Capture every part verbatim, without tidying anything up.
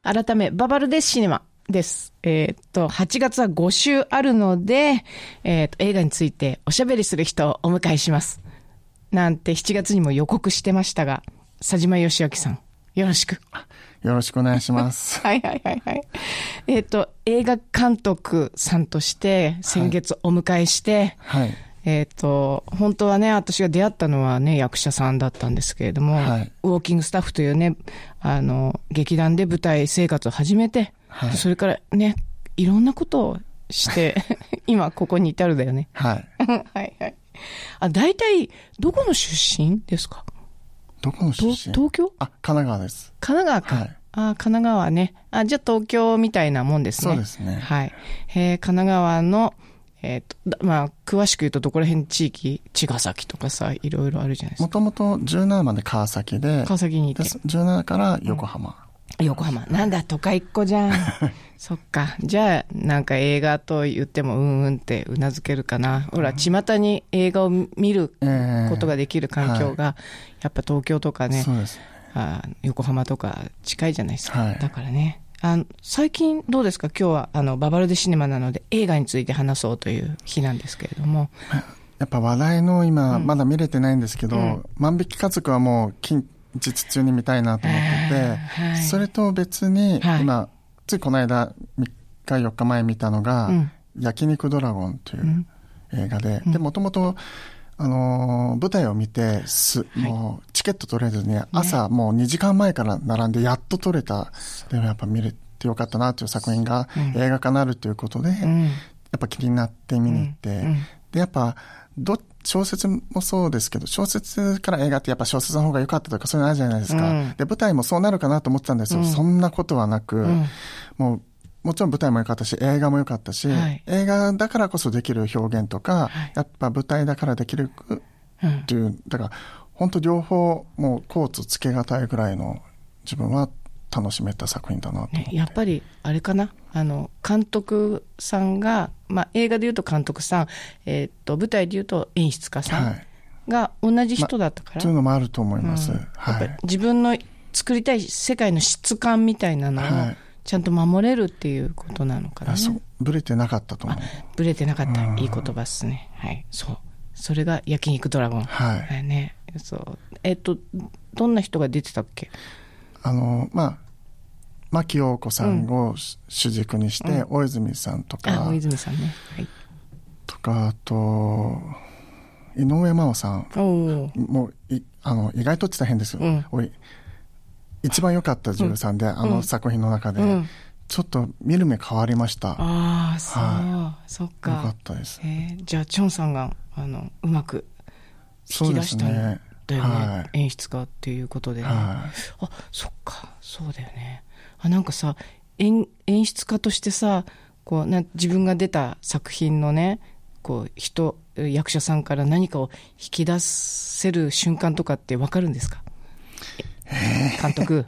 改めババルデシネマです。えー、っとはちがつはご週あるので、えー、っと映画についておしゃべりする人をお迎えしますなんてしちがつにも予告してましたが、佐島義明さんよろしく。 よろしくお願いしますはいはいはいはい。えー、っと映画監督さんとして先月お迎えして、 はい、 えっと本当はね、私が出会ったのはね役者さんだったんですけれども、はい、ウォーキングスタッフというね、あの劇団で舞台生活を始めて、はい、それからねいろんなことをして今ここに至るだよね。 はいはいはい。あ、大体どこの出身ですか？ どこの出身？ 東京？ あ、神奈川です。 神奈川か。はい、あ、神奈川ね。あ、じゃあ東京みたいなもんですね。 そうですね。 はい。えー、神奈川のえーとまあ、詳しく言うとどこら辺地域、茅ヶ崎とかさ、いろいろあるじゃないですか。 もともとじゅうななまで川崎で、 川崎にいてじゅうななから横浜、 うん、横浜なんだ都会っ子じゃんそっか。じゃあなんか映画と言ってもうんうんってうなずけるかな。ほら巷に映画を見ることができる環境が、やっぱ東京とかね、 そうです、 あ横浜とか近いじゃないですか、 はい、 だからね。あの最近どうですか？今日はあのババルデシネマなので映画について話そうという日なんですけれども、 やっぱ話題の今、うん、まだ見れてないんですけど、うん、万引き家族はもう近日中に見たいなと思ってて、はい、それと別に、はい、今ついこの間みっかよっかまえ見たのが、うん、焼肉ドラゴンという映画で、うん、でもともとあのー、舞台を見てす、はい、もうチケット取れずに朝もうにじかんまえから並んでやっと取れた、でもやっぱ見れてよかったなという作品が映画化になるということで、うん、やっぱ気になって見に行って、うんうん、でやっぱど小説もそうですけど、小説から映画ってやっぱ小説の方が良かったとかそういうのあるじゃないですか、うん、で舞台もそうなるかなと思ってたんですよ、うん、そんなことはなく、うん、もうもちろん舞台も良かったし映画も良かったし、はい、映画だからこそできる表現とか、はい、やっぱ舞台だからできるっていう、うん、だから本当両方もうコーツつけがたいぐらいの自分は楽しめた作品だなと思って、ね、 やっぱりあれかな、あの監督さんが、まあ、映画でいうと監督さん、えー、っと舞台でいうと演出家さんが同じ人だったから、 はい、まあ、そういうのもあると思います、うん、 はい、やっぱ自分の作りたい世界の質感みたいなのを、はい、ちゃんと守れるっていうことなのかな、ね、 そうブレてなかったと思う。 ブレてなかった、いい言葉ですね、はい、そうそれが焼肉ドラゴン、 はいね、そうえっとどんな人が出てたっけ？ あのまあ牧陽子さんを主軸にして、うん、大泉さんとか、 あ大泉さんね、はい、 とかあと井上真央さんもういあの意外とって言ったら変ですよ、うん、おい一番良かった女優さんで、うん、あの作品の中で、うん、ちょっと見る目変わりました。 ああそう、はい、そっか、 良かったです。 えー、じゃあチョンさんがあのうまく引き出したんだよね、はい、演出家っていうことで、ね、はい、あそっかそうだよね。あなんかさ 演, 演出家としてさこうな自分が出た作品のねこう人役者さんから何かを引き出せる瞬間とかって分かるんですか？監督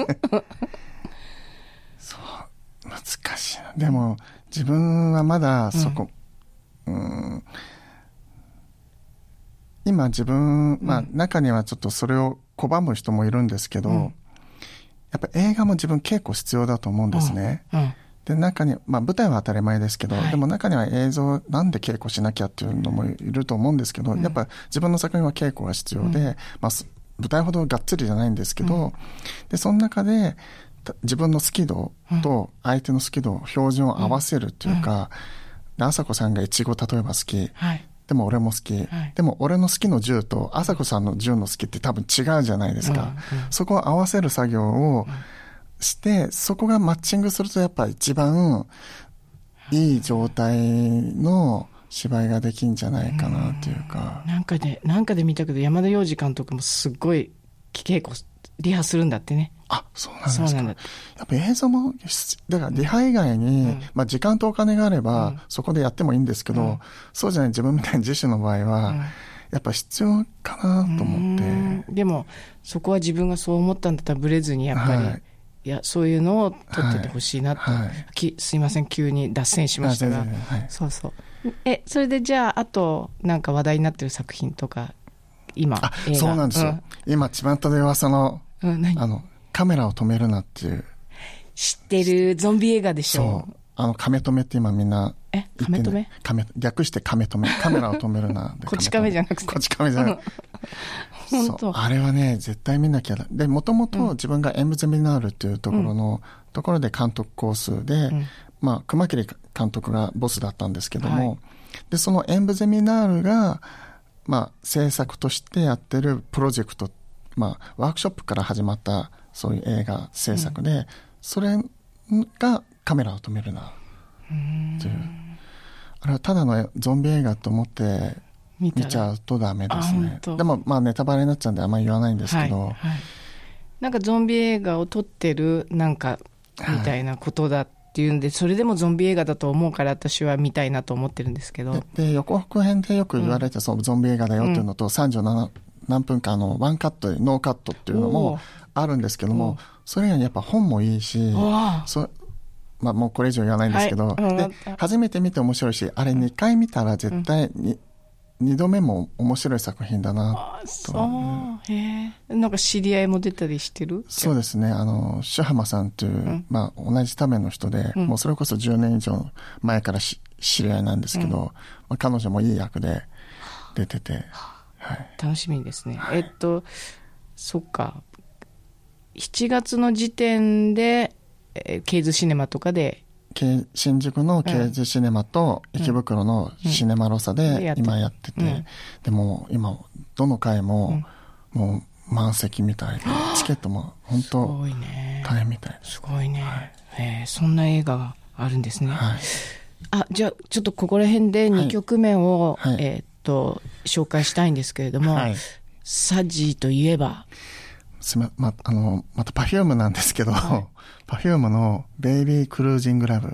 そう難しいな。でも自分はまだそこ、うん、うん今自分、まあ、中にはちょっとそれを拒む人もいるんですけど、うん、やっぱ映画も自分稽古必要だと思うんですね、うんうん、で中に、まあ、舞台は当たり前ですけど、はい、でも中には映像なんで稽古しなきゃっていうのもいると思うんですけど、うん、やっぱ自分の作品は稽古が必要で、うんまあ、舞台ほどがっつりじゃないんですけど、うん、でその中で自分の好き度と相手の好き度標準を合わせるっていうか、うん、朝子さんがイチゴ例えば好き、はい、でも俺も好き、はい、でも俺の好きの銃と朝子さんの銃の好きって多分違うじゃないですか、うんうん、そこを合わせる作業をして、そこがマッチングするとやっぱ一番いい状態の芝居ができんじゃないかなっていうか、 うんなんかでなんかで見たけど山田洋次監督もすっごい稽古リハするんだってね。 あ、そうなんですか。そうなんだ。やっぱ映像もだからリハ以外に、うんまあ、時間とお金があれば、うん、そこでやってもいいんですけど、うん、そうじゃない自分みたいに自主の場合は、うん、やっぱ必要かなと思って。 でもそこは自分がそう思ったんだったらブレずにやっぱり、はい、いやそういうのを取っててほしいなと、はいはい、きすいません急に脱線しましたが、はい、そうそうえそれでじゃああとなんか話題になってる作品とか今あそうなんですよ、うん、今巷で噂の、うん、何あのカメラを止めるなっていう知ってるゾンビ映画でしょ。 そう。あの、カメ止めって今みんな。 え、カメ止め？ カメ、略してカメ止め。カメラを止めるな。 こち亀じゃなくて。 こち亀じゃなくて。 本当。 あれはね、絶対見なきゃだ。で、もともと自分がエンブゼミナールっていうところの、うん、ところで監督コースで、うん、まあ、熊切監督がボスだったんですけども、はい、で、そのエンブゼミナールが、まあ、制作としてやってるプロジェクト、まあ、ワークショップから始まったそういう映画制作で、うん、それがカメラを止めるなっていう。あれはただのゾンビ映画と思って見ちゃうとダメですね。でもまあネタバレになっちゃうんであんまり言わないんですけど、はいはい、 なんかゾンビ映画を撮ってるなんかみたいなことだっていうんで、はい、それでもゾンビ映画だと思うから私は見たいなと思ってるんですけど、 で, で予告編でよく言われて、うん、そうゾンビ映画だよっていうのと、うん、さんじゅうなな何分間のワンカットノーカットっていうのもあるんですけども、それ以外にやっぱ本もいいし、そまあ、もうこれ以上言わないんですけど、はい、で初めて見て面白いし、あれにかい見たら絶対に、うん、にどめも面白い作品だなと。 そうへえ。なんか知り合いも出たりしてる？ そうですね、あのシュハマさんという、うん、まあ、同じための人で、うん、もうそれこそじゅうねん以上前からし知り合いなんですけど、うん、まあ、彼女もいい役で出てて、はい、 楽しみですね、はい、えっとそっかしちがつの時点でケイズシネマとかで新宿のケイズシネマと池袋のシネマロサで今やってて、うんうん、でも今どの回ももう満席みたいで、チケットも本当大変みたいです。 すごいね、はい、えー、そんな映画があるんですね、はい、あ、じゃあちょっとここら辺でにきょくめを、はい、えー、っと紹介したいんですけれども、はい、サジといえばすま、ま、あの、また Perfume なんですけど、はい、Perfume のベイビークルージングラブ。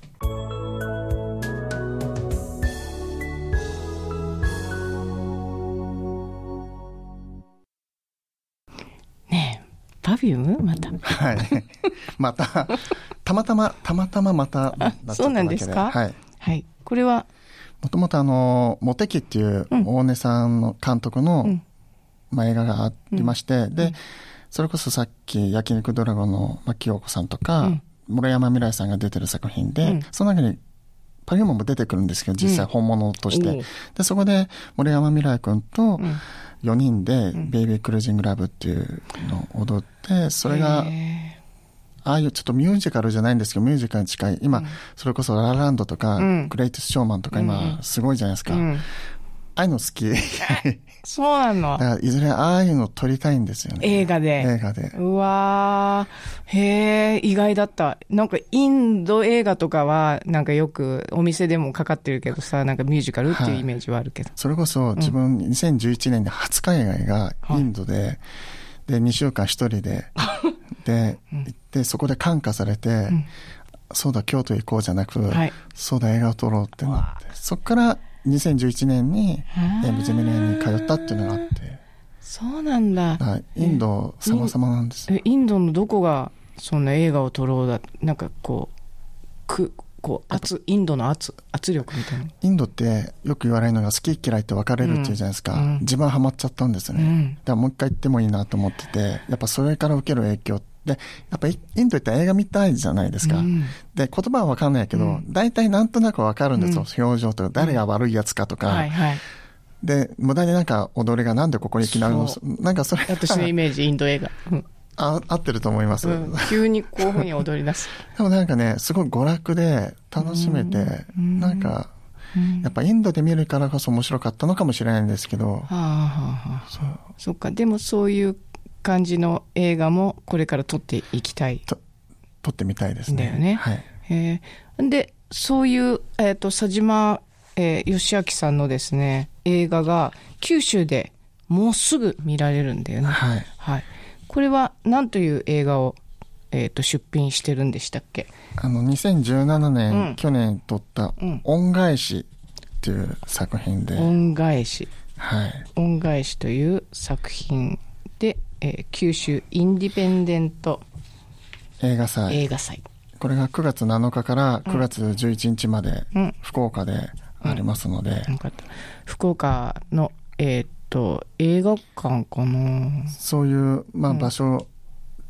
ねえ、Perfume また。 はい。また、たまたま、たまたままたなっちゃっただけで。 そうなんですか？はい。はい。これはもともとあの、モテキっていう大根さんの監督の、うん、まあ、映画がありまして、うん、で、うん、それこそさっき焼肉ドラゴンの牧陽子さんとか、うん、村山未來さんが出てる作品で、うん、その中にPerfumeも出てくるんですけど、実際本物として、うん、でそこで村山未來君とよにんでベイビークルージングラブっていうのを踊って、それがああいうちょっとミュージカルじゃないんですけど、ミュージカルに近い今、うん、それこそララランドとか、うん、グレイテスショーマンとか今すごいじゃないですか、うん、ああいうの好き。 そうなの。 だからいずれああいうの撮りたいんですよね。 映画で。 映画で。 うわー、へー、意外だった。なんかインド映画とかはなんかよくお店でもかかってるけどさ、なんかミュージカルっていうイメージはあるけど。はい、 それこそ自分にせんじゅういちねんで初海外がインドで、はい、でにしゅうかん一人でで、うん、行ってそこで感化されて、うん、そうだ京都行こうじゃなく、はい、そうだ映画を撮ろうってなって、そこからにせんじゅういちねんにエンブゼミナールに通ったっていうのがあって、 そうなんだ。 だインド様々なんですよ。 インドのどこがそんな映画を撮ろうだ、なんかこうくこう圧インドの圧圧力みたいな。 インドってよく言われるのが好き嫌いって分かれるっていうじゃないですか、うん、自分はハマっちゃったんですね、うん、だからもう一回行ってもいいなと思ってて、やっぱそれから受ける影響ってでやっぱインド行ったら映画見たいじゃないですか、うん、で言葉は分かんないけど、うん、大体なんとなく分かるんですよ、うん、表情とか誰が悪いやつかとか、うん、はいはい、で無駄になんか踊りがなんでここにいきなりのなんかそれ私のイメージインド映画、うん、 あ合ってると思います、うん、 急にこういうふうに踊り出すでもなんかねすごい娯楽で楽しめて、うん、なんか、うん、やっぱインドで見るからこそ面白かったのかもしれないんですけど、はあはあ、 そうそっか。でもそういう感じの映画もこれから撮っていきたいと撮ってみたいですね。 だよね、はい、へでそういう、えー、と佐島、えー、義明さんのですね映画が九州でもうすぐ見られるんだよね、はいはい、これは何という映画を、えー、と出品してるんでしたっけ？ あのにせんじゅうななねん、うん、去年撮った恩返しっていう作品で、 恩返し、 はい、 恩返しという作品で、えー、九州インディペンデント映画祭、 映画祭、 これがくがつなのかからくがつじゅういちにちまで福岡でありますので、うんうん、 福岡の、えー、っと映画館かな、 そういう、まあ、場所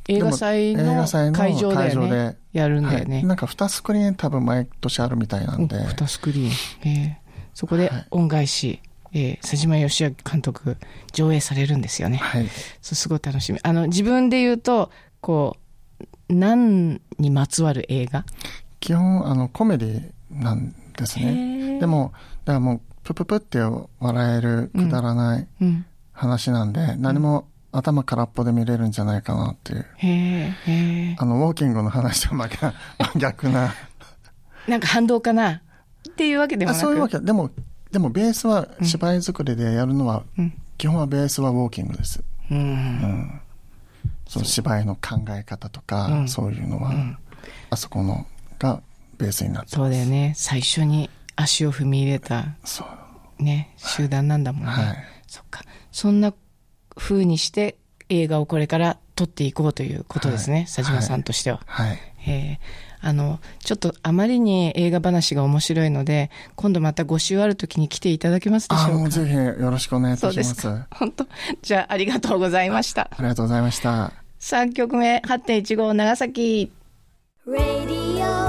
映画祭の会場で、ね、やるんだよね、 はい、なんかにスクリーン多分毎年あるみたいなんで、 にスクリーン、えー、そこで恩返し、はい、えー、佐島義明監督上映されるんですよね、はい、そうすごい楽しみ。あの自分で言うとこう何にまつわる映画？ 基本あのコメディなんですね。でもだからもうプププって笑えるくだらない話なんで、うんうん、何も頭空っぽで見れるんじゃないかなっていう。へへあのウォーキングの話と真逆ななんか反動かなっていうわけでもなく、 そういうわけでもでもベースは芝居作りでやるのは、うん、基本はベースはウォーキングです、うんうん、その芝居の考え方とか、うん、そういうのは、うん、あそこのがベースになってます。 そうだよね、最初に足を踏み入れたそうね集団なんだもんね、はい、そっか、そんな風にして映画をこれから撮っていこうということですね、はい、佐島さんとしては、はいはい、えー、あのちょっとあまりに映画話が面白いので今度またご週ある時に来ていただけますでしょうか。あ、もうぜひよろしくお願いいたします。 そうですか、本当。じゃあありがとうございました。 あ, ありがとうございました。 さんきょくめ はちてんいちご 長崎 Radio